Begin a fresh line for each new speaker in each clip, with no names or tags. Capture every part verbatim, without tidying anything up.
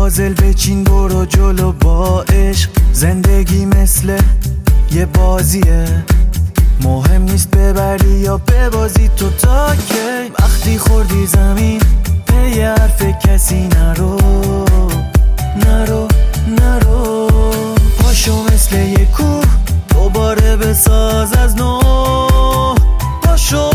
پازل بچین برو جلو با عشق. زندگی مثل یه بازیه، مهم نیست ببری یا ببازی تو تا کی. وقتی خوردی زمین پی حرف کسی نرو نرو نرو. پاشو مثل یه کوه دوباره بساز از نو. پاشو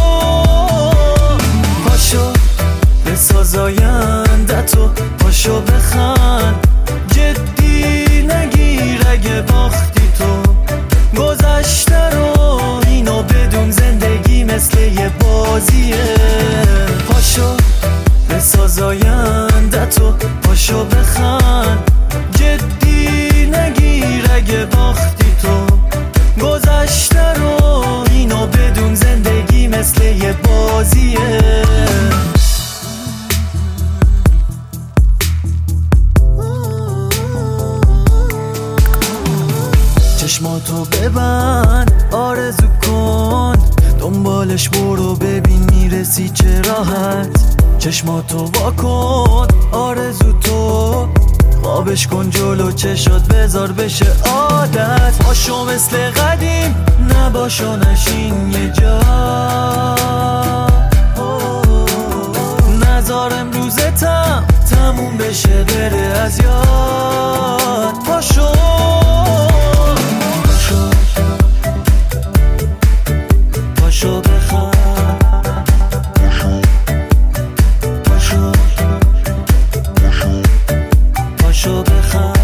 پاشو بساز آینده‌تو. پاشو بخند جدی نگیر اگه باختی تو. گذشته رو اینو بدون زندگی مثل یه بازیه. پاشو بساز آینده‌تو. پاشو بخند جدی نگیر اگه باختی تو. گذشته رو اینو بدون زندگی مثل یه بازیه. چشماتو ببند آرزو کن، دنبالش برو ببین میرسی چه راحت. چشماتو واکن آرزو تو، خوابش کن جلو چشات بذار بشه عادت. پاشو مثل قدیم نباشو نشین یه جا. نذار امروزتم تموم بشه بره از یاد. پاشو پاشو بخواب. پاشو پاشو بخواب.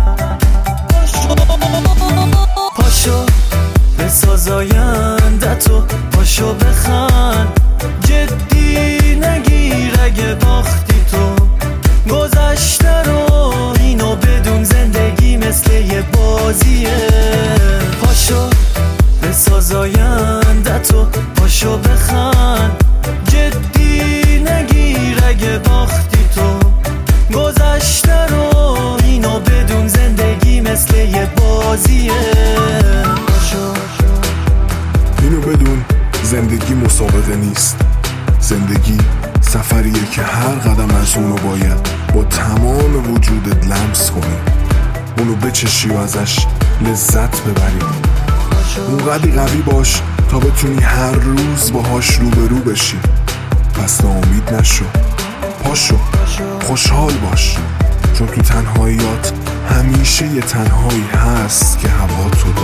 پاشو بساز آینده‌تو. پاشو بخند جدی نگیر اگه باختی تو. گذشته رو اینو بدون زندگی مثل یه بازیه. پاشو بساز آینده‌تو. پاشو بخند جدی نگیر اگه باختی تو. گذشته رو اینو بدون زندگی مثل یه بازیه. پاشو
اینو بدون زندگی مسابقه نیست. زندگی سفریه که هر قدم از اونو باید با تمام وجودت لمس کنی، اونو بچشی و ازش لذت ببری. اونقدی قوی باش تا بتونی هر روز باهاش روبرو بشی. پس ناامید نشو. پاشو خوشحال باش، چون تو تنهاییات همیشه یه تنهایی هست که هوا تو